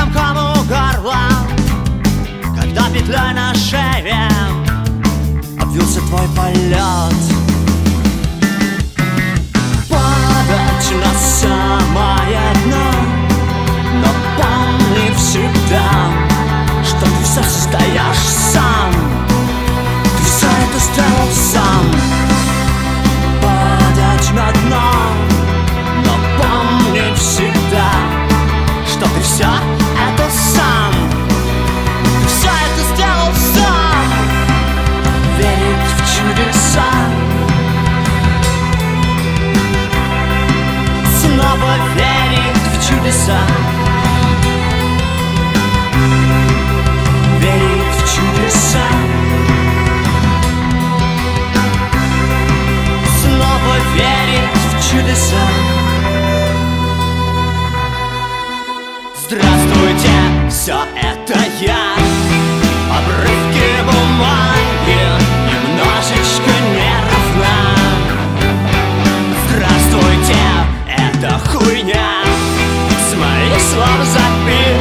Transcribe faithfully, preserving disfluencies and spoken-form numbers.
комком у горла, когда петлей на шее обвился твой полет. Падать на самое дно, но помни всегда, что ты все состоишь сам. Ты все это сделал сам. Падать на дно, но помни всегда, что ты все это сам. Ты все это сделал сам. Верить в чудеса, снова верить в чудеса, верить в чудеса, снова верить в чудеса. Здравствуйте, все это я. Обрывки бумаги, немножечко неровна. Здравствуйте, это хуйня. С моих слов записана.